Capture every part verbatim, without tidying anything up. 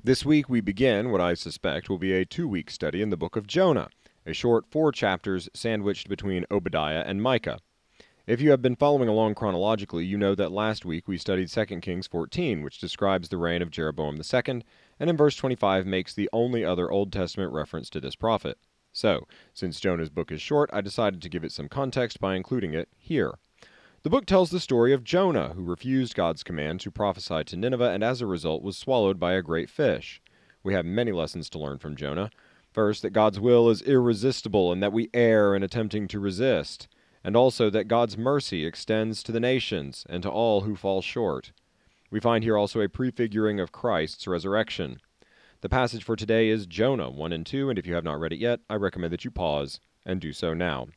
This week we begin what I suspect will be a two-week study in the book of Jonah, a short four chapters sandwiched between Obadiah and Micah. If you have been following along chronologically, you know that last week we studied Second Kings fourteen, which describes the reign of Jeroboam the Second, and in verse twenty-five makes the only other Old Testament reference to this prophet. So, since Jonah's book is short, I decided to give it some context by including it here. The book tells the story of Jonah, who refused God's command to prophesy to Nineveh and as a result was swallowed by a great fish. We have many lessons to learn from Jonah. First, that God's will is irresistible and that we err in attempting to resist, and also that God's mercy extends to the nations and to all who fall short. We find here also a prefiguring of Christ's resurrection. The passage for today is Jonah one and two, and if you have not read it yet, I recommend that you pause and do so now.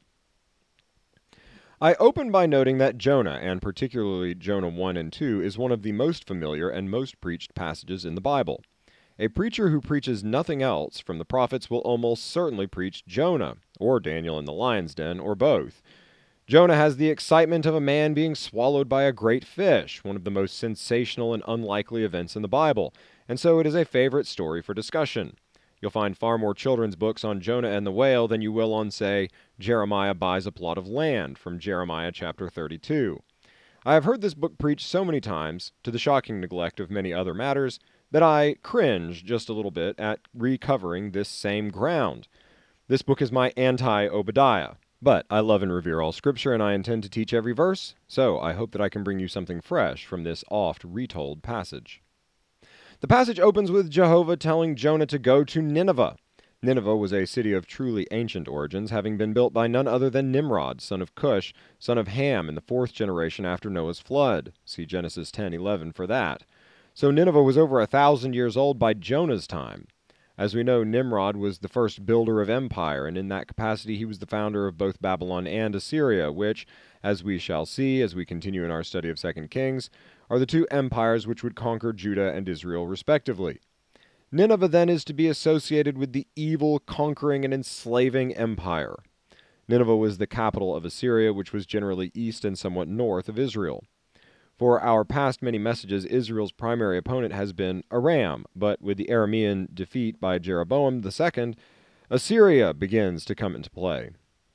I open by noting that Jonah, and particularly Jonah one and two, is one of the most familiar and most preached passages in the Bible. A preacher who preaches nothing else from the prophets will almost certainly preach Jonah, or Daniel in the lion's den, or both. Jonah has the excitement of a man being swallowed by a great fish, one of the most sensational and unlikely events in the Bible, and so it is a favorite story for discussion. You'll find far more children's books on Jonah and the whale than you will on, say, Jeremiah buys a plot of land from Jeremiah chapter thirty-two. I have heard this book preached so many times, to the shocking neglect of many other matters, that I cringe just a little bit at recovering this same ground. This book is my anti-Obadiah, but I love and revere all Scripture, and I intend to teach every verse, so I hope that I can bring you something fresh from this oft-retold passage. The passage opens with Jehovah telling Jonah to go to Nineveh. Nineveh was a city of truly ancient origins, having been built by none other than Nimrod, son of Cush, son of Ham, in the fourth generation after Noah's flood. See Genesis ten eleven for that. So Nineveh was over a thousand years old by Jonah's time. As we know, Nimrod was the first builder of empire, and in that capacity he was the founder of both Babylon and Assyria, which, as we shall see as we continue in our study of Second Kings, are the two empires which would conquer Judah and Israel respectively. Nineveh then is to be associated with the evil, conquering, and enslaving empire. Nineveh was the capital of Assyria, which was generally east and somewhat north of Israel. For our past many messages, Israel's primary opponent has been Aram, but with the Aramean defeat by Jeroboam the Second, Assyria begins to come into play.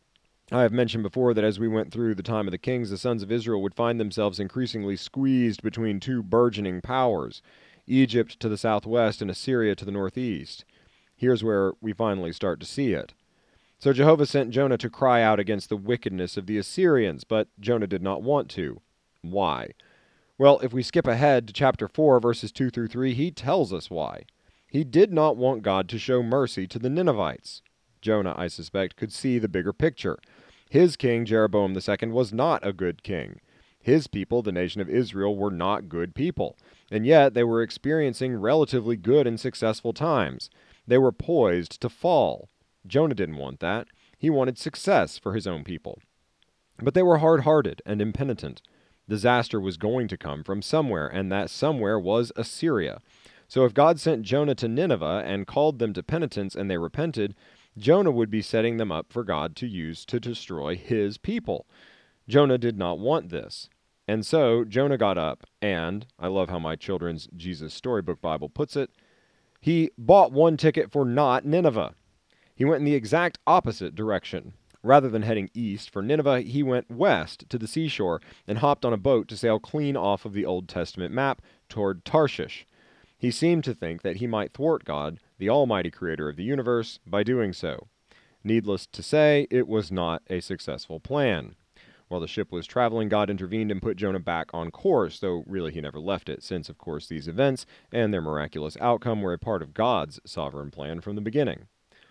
I have mentioned before that as we went through the time of the kings, the sons of Israel would find themselves increasingly squeezed between two burgeoning powers, Egypt to the southwest and Assyria to the northeast. Here's where we finally start to see it. So Jehovah sent Jonah to cry out against the wickedness of the Assyrians, but Jonah did not want to. Why? Well, if we skip ahead to chapter four, verses two through three, he tells us why. He did not want God to show mercy to the Ninevites. Jonah, I suspect, could see the bigger picture. His king, Jeroboam the Second, was not a good king. His people, the nation of Israel, were not good people, and yet they were experiencing relatively good and successful times. They were poised to fall. Jonah didn't want that. He wanted success for his own people. But they were hard-hearted and impenitent. Disaster was going to come from somewhere, and that somewhere was Assyria. So if God sent Jonah to Nineveh and called them to penitence and they repented, Jonah would be setting them up for God to use to destroy his people. Jonah did not want this. And so Jonah got up and, I love how my children's Jesus Storybook Bible puts it, he bought one ticket for not Nineveh. He went in the exact opposite direction. Rather than heading east for Nineveh, he went west to the seashore and hopped on a boat to sail clean off of the Old Testament map toward Tarshish. He seemed to think that he might thwart God, the almighty creator of the universe, by doing so. Needless to say, it was not a successful plan. While the ship was traveling, God intervened and put Jonah back on course, though really he never left it, since, of course, these events and their miraculous outcome were a part of God's sovereign plan from the beginning.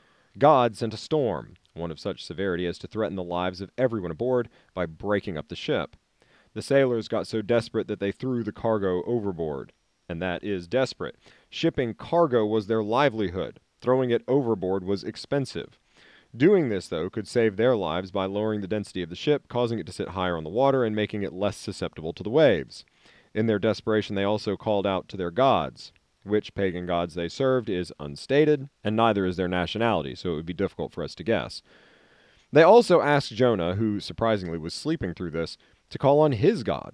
God sent a storm, one of such severity as to threaten the lives of everyone aboard by breaking up the ship. The sailors got so desperate that they threw the cargo overboard. And that is desperate. Shipping cargo was their livelihood. Throwing it overboard was expensive. Doing this, though, could save their lives by lowering the density of the ship, causing it to sit higher on the water, and making it less susceptible to the waves. In their desperation, they also called out to their gods. Which pagan gods they served is unstated, and neither is their nationality, so it would be difficult for us to guess. They also asked Jonah, who surprisingly was sleeping through this, to call on his God.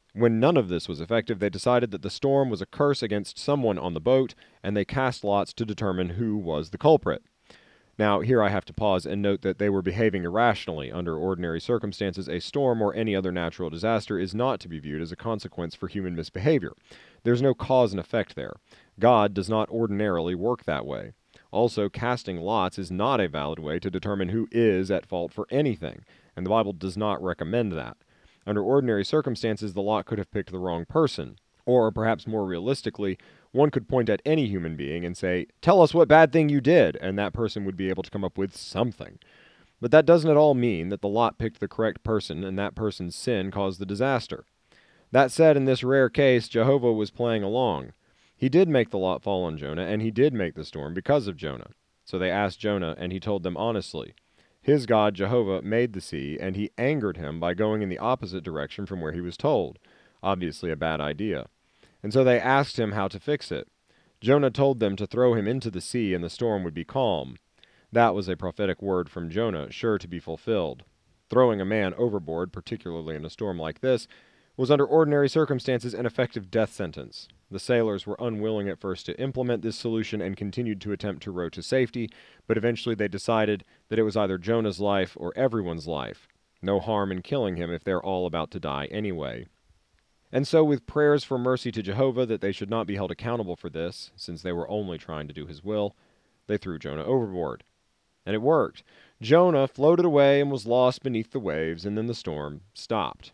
When none of this was effective, they decided that the storm was a curse against someone on the boat, and they cast lots to determine who was the culprit. Now, here I have to pause and note that they were behaving irrationally. Under ordinary circumstances, a storm or any other natural disaster is not to be viewed as a consequence for human misbehavior. There's no cause and effect there. God does not ordinarily work that way. Also, casting lots is not a valid way to determine who is at fault for anything, and the Bible does not recommend that. Under ordinary circumstances, the lot could have picked the wrong person. Or, perhaps more realistically, one could point at any human being and say, "Tell us what bad thing you did," and that person would be able to come up with something. But that doesn't at all mean that the lot picked the correct person and that person's sin caused the disaster. That said, in this rare case, Jehovah was playing along. He did make the lot fall on Jonah, and he did make the storm because of Jonah. So they asked Jonah, and he told them honestly. His God, Jehovah, made the sea, and he angered him by going in the opposite direction from where he was told. Obviously a bad idea. And so they asked him how to fix it. Jonah told them to throw him into the sea, and the storm would be calm. That was a prophetic word from Jonah, sure to be fulfilled. Throwing a man overboard, particularly in a storm like this, was under ordinary circumstances an effective death sentence. The sailors were unwilling at first to implement this solution and continued to attempt to row to safety, but eventually they decided that it was either Jonah's life or everyone's life. No harm in killing him if they're all about to die anyway. And so, with prayers for mercy to Jehovah that they should not be held accountable for this, since they were only trying to do his will, they threw Jonah overboard. And it worked. Jonah floated away and was lost beneath the waves, and then the storm stopped.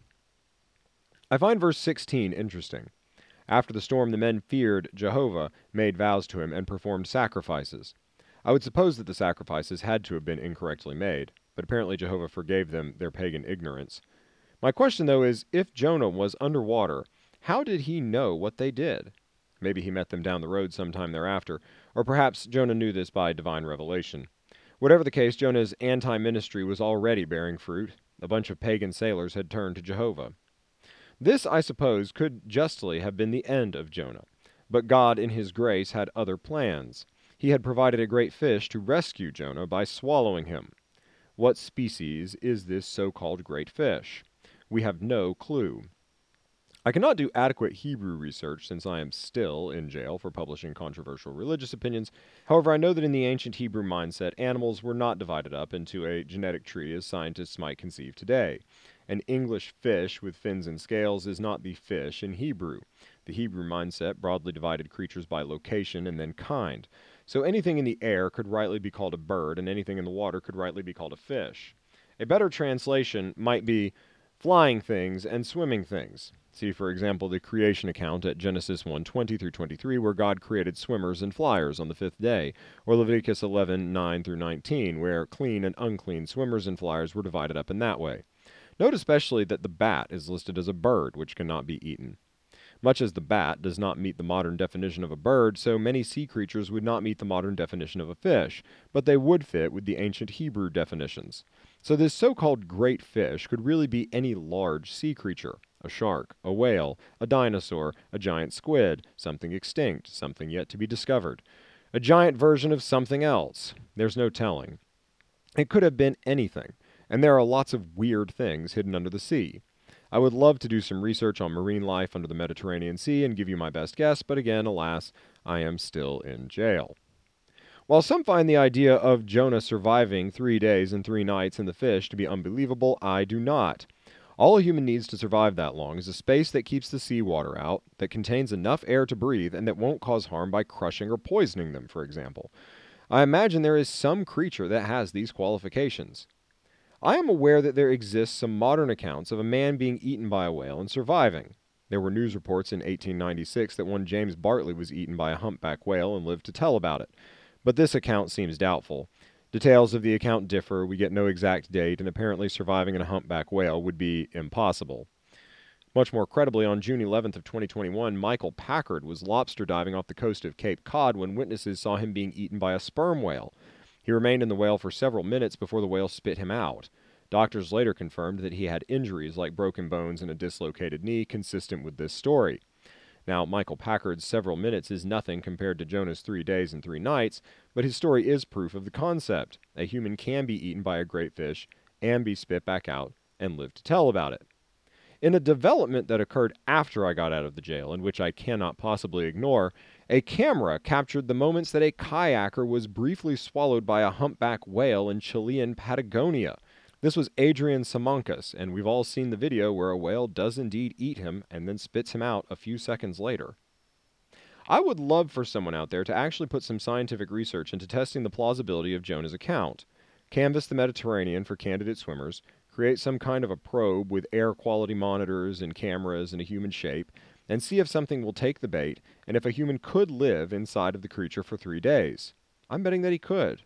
I find verse sixteen interesting. After the storm, the men feared Jehovah, made vows to him, and performed sacrifices. I would suppose that the sacrifices had to have been incorrectly made, but apparently Jehovah forgave them their pagan ignorance. My question, though, is if Jonah was underwater, how did he know what they did? Maybe he met them down the road sometime thereafter, or perhaps Jonah knew this by divine revelation. Whatever the case, Jonah's anti-ministry was already bearing fruit. A bunch of pagan sailors had turned to Jehovah. This, I suppose, could justly have been the end of Jonah. But God, in his grace, had other plans. He had provided a great fish to rescue Jonah by swallowing him. What species is this so-called great fish? We have no clue. I cannot do adequate Hebrew research since I am still in jail for publishing controversial religious opinions. However, I know that in the ancient Hebrew mindset, animals were not divided up into a genetic tree as scientists might conceive today. An English fish with fins and scales is not the fish in Hebrew. The Hebrew mindset broadly divided creatures by location and then kind. So anything in the air could rightly be called a bird, and anything in the water could rightly be called a fish. A better translation might be flying things and swimming things. See, for example, the creation account at Genesis one twenty through twenty-three, where God created swimmers and flyers on the fifth day, or Leviticus eleven nine through nineteen, where clean and unclean swimmers and flyers were divided up in that way. Note especially that the bat is listed as a bird, which cannot be eaten. Much as the bat does not meet the modern definition of a bird, so many sea creatures would not meet the modern definition of a fish, but they would fit with the ancient Hebrew definitions. So this so-called great fish could really be any large sea creature. A shark, a whale, a dinosaur, a giant squid, something extinct, something yet to be discovered. A giant version of something else. There's no telling. It could have been anything, and there are lots of weird things hidden under the sea. I would love to do some research on marine life under the Mediterranean Sea and give you my best guess, but again, alas, I am still in jail. While some find the idea of Jonah surviving three days and three nights in the fish to be unbelievable, I do not. All a human needs to survive that long is a space that keeps the seawater out, that contains enough air to breathe, and that won't cause harm by crushing or poisoning them, for example. I imagine there is some creature that has these qualifications. I am aware that there exists some modern accounts of a man being eaten by a whale and surviving. There were news reports in eighteen ninety-six that one James Bartley was eaten by a humpback whale and lived to tell about it. But this account seems doubtful. Details of the account differ, we get no exact date, and apparently surviving in a humpback whale would be impossible. Much more credibly, on June eleventh of twenty twenty-one, Michael Packard was lobster diving off the coast of Cape Cod when witnesses saw him being eaten by a sperm whale. He remained in the whale for several minutes before the whale spit him out. Doctors later confirmed that he had injuries like broken bones and a dislocated knee consistent with this story. Now, Michael Packard's several minutes is nothing compared to Jonah's three days and three nights, but his story is proof of the concept. A human can be eaten by a great fish and be spit back out and live to tell about it. In a development that occurred after I got out of the jail, and which I cannot possibly ignore, a camera captured the moments that a kayaker was briefly swallowed by a humpback whale in Chilean Patagonia. This was Adrian Simancas, and we've all seen the video where a whale does indeed eat him and then spits him out a few seconds later. I would love for someone out there to actually put some scientific research into testing the plausibility of Jonah's account. Canvass the Mediterranean for candidate swimmers, create some kind of a probe with air quality monitors and cameras in a human shape, and see if something will take the bait, and if a human could live inside of the creature for three days. I'm betting that he could.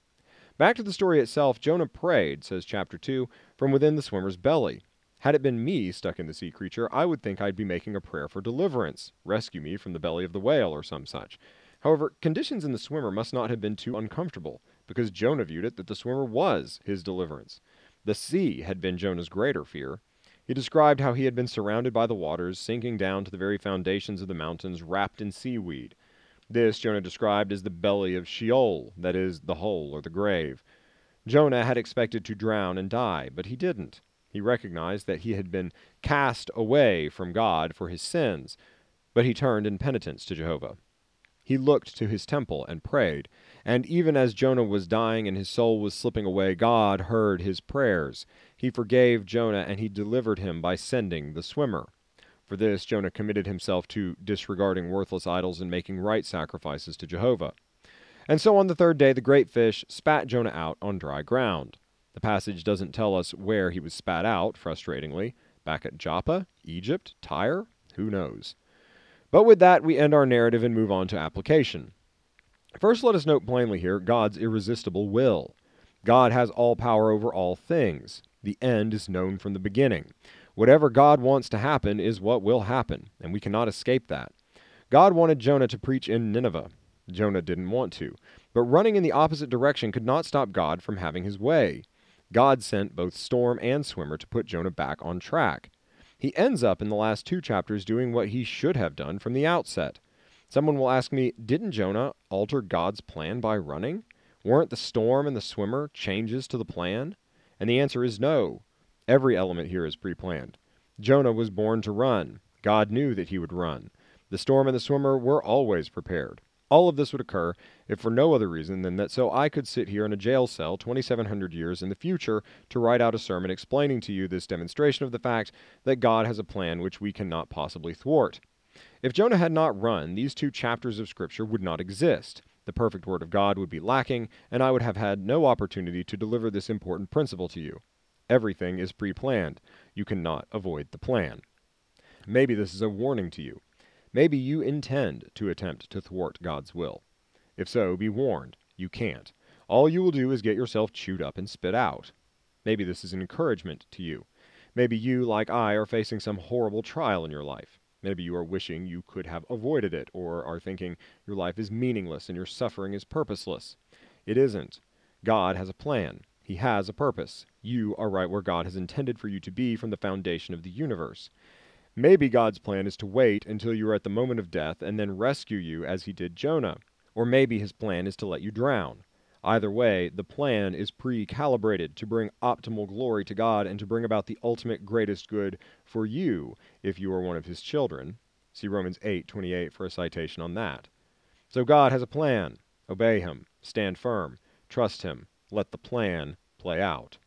Back to the story itself, Jonah prayed, says chapter two, from within the swimmer's belly. Had it been me stuck in the sea creature, I would think I'd be making a prayer for deliverance, rescue me from the belly of the whale or some such. However, conditions in the swimmer must not have been too uncomfortable, because Jonah viewed it that the swimmer was his deliverance. The sea had been Jonah's greater fear. He described how he had been surrounded by the waters, sinking down to the very foundations of the mountains, wrapped in seaweed. This Jonah described as the belly of Sheol, that is, the hole or the grave. Jonah had expected to drown and die, but he didn't. He recognized that he had been cast away from God for his sins, but he turned in penitence to Jehovah. He looked to his temple and prayed, and even as Jonah was dying and his soul was slipping away, God heard his prayers. He forgave Jonah, and he delivered him by sending the swimmer. For this, Jonah committed himself to disregarding worthless idols and making right sacrifices to Jehovah. And so on the third day, the great fish spat Jonah out on dry ground. The passage doesn't tell us where he was spat out, frustratingly. Back at Joppa? Egypt? Tyre? Who knows? But with that, we end our narrative and move on to application. First, let us note plainly here God's irresistible will. God has all power over all things. The end is known from the beginning. Whatever God wants to happen is what will happen, and we cannot escape that. God wanted Jonah to preach in Nineveh. Jonah didn't want to, but running in the opposite direction could not stop God from having his way. God sent both storm and swimmer to put Jonah back on track. He ends up in the last two chapters doing what he should have done from the outset. Someone will ask me, didn't Jonah alter God's plan by running? Weren't the storm and the swimmer changes to the plan? And the answer is no. Every element here is pre-planned. Jonah was born to run. God knew that he would run. The storm and the swimmer were always prepared. All of this would occur if for no other reason than that so I could sit here in a jail cell twenty-seven hundred years in the future to write out a sermon explaining to you this demonstration of the fact that God has a plan which we cannot possibly thwart. If Jonah had not run, these two chapters of Scripture would not exist. The perfect word of God would be lacking, and I would have had no opportunity to deliver this important principle to you. Everything is pre-planned. You cannot avoid the plan. Maybe this is a warning to you. Maybe you intend to attempt to thwart God's will. If so, be warned, you can't. All you will do is get yourself chewed up and spit out. Maybe this is an encouragement to you. Maybe you, like I, are facing some horrible trial in your life. Maybe you are wishing you could have avoided it, or are thinking your life is meaningless and your suffering is purposeless. It isn't. God has a plan. He has a purpose. You are right where God has intended for you to be from the foundation of the universe. Maybe God's plan is to wait until you are at the moment of death and then rescue you as he did Jonah. Or maybe his plan is to let you drown. Either way, the plan is pre-calibrated to bring optimal glory to God and to bring about the ultimate greatest good for you if you are one of his children. See Romans eight twenty-eight for a citation on that. So God has a plan. Obey him. Stand firm. Trust him. Let the plan play out.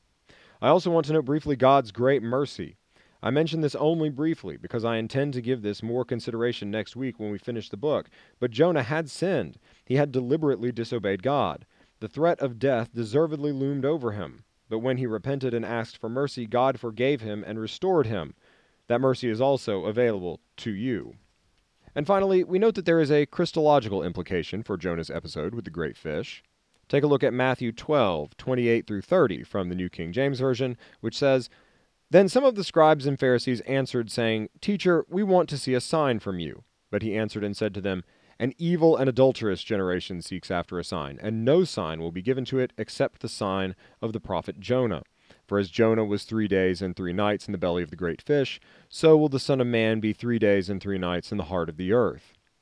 I also want to note briefly God's great mercy. I mention this only briefly because I intend to give this more consideration next week when we finish the book. But Jonah had sinned. He had deliberately disobeyed God. The threat of death deservedly loomed over him. But when he repented and asked for mercy, God forgave him and restored him. That mercy is also available to you. And finally, we note that there is a Christological implication for Jonah's episode with the great fish. Take a look at Matthew twelve, twenty-eight through thirty from the New King James Version, which says, "Then some of the scribes and Pharisees answered, saying, 'Teacher, we want to see a sign from you.' But he answered and said to them, 'An evil and adulterous generation seeks after a sign, and no sign will be given to it except the sign of the prophet Jonah. For as Jonah was three days and three nights in the belly of the great fish, so will the Son of Man be three days and three nights in the heart of the earth.'"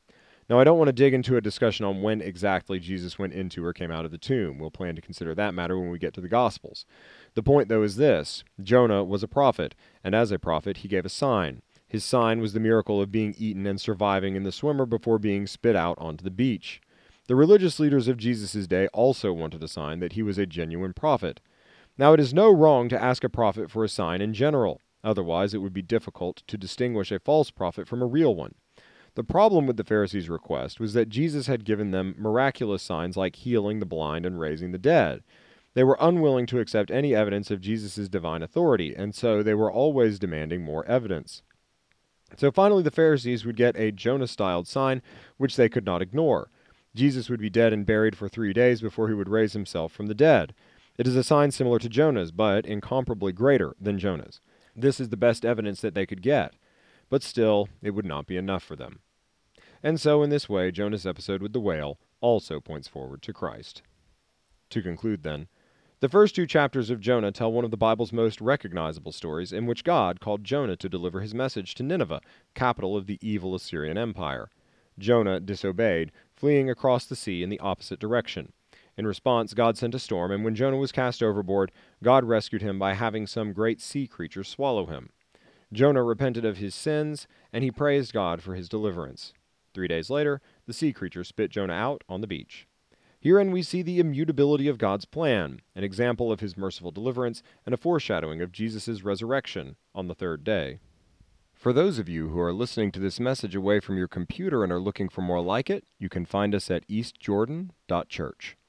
Now, I don't want to dig into a discussion on when exactly Jesus went into or came out of the tomb. We'll plan to consider that matter when we get to the Gospels. The point, though, is this. Jonah was a prophet, and as a prophet, he gave a sign. His sign was the miracle of being eaten and surviving in the swimmer before being spit out onto the beach. The religious leaders of Jesus' day also wanted a sign that he was a genuine prophet. Now, it is no wrong to ask a prophet for a sign in general. Otherwise, it would be difficult to distinguish a false prophet from a real one. The problem with the Pharisees' request was that Jesus had given them miraculous signs like healing the blind and raising the dead. They were unwilling to accept any evidence of Jesus' divine authority, and so they were always demanding more evidence. So finally, the Pharisees would get a Jonah-styled sign, which they could not ignore. Jesus would be dead and buried for three days before he would raise himself from the dead. It is a sign similar to Jonah's, but incomparably greater than Jonah's. This is the best evidence that they could get. But still, it would not be enough for them. And so, in this way, Jonah's episode with the whale also points forward to Christ. To conclude, then, the first two chapters of Jonah tell one of the Bible's most recognizable stories in which God called Jonah to deliver his message to Nineveh, capital of the evil Assyrian Empire. Jonah disobeyed, fleeing across the sea in the opposite direction. In response, God sent a storm, and when Jonah was cast overboard, God rescued him by having some great sea creature swallow him. Jonah repented of his sins, and he praised God for his deliverance. Three days later, the sea creature spit Jonah out on the beach. Herein we see the immutability of God's plan, an example of his merciful deliverance, and a foreshadowing of Jesus' resurrection on the third day. For those of you who are listening to this message away from your computer and are looking for more like it, you can find us at east jordan dot church.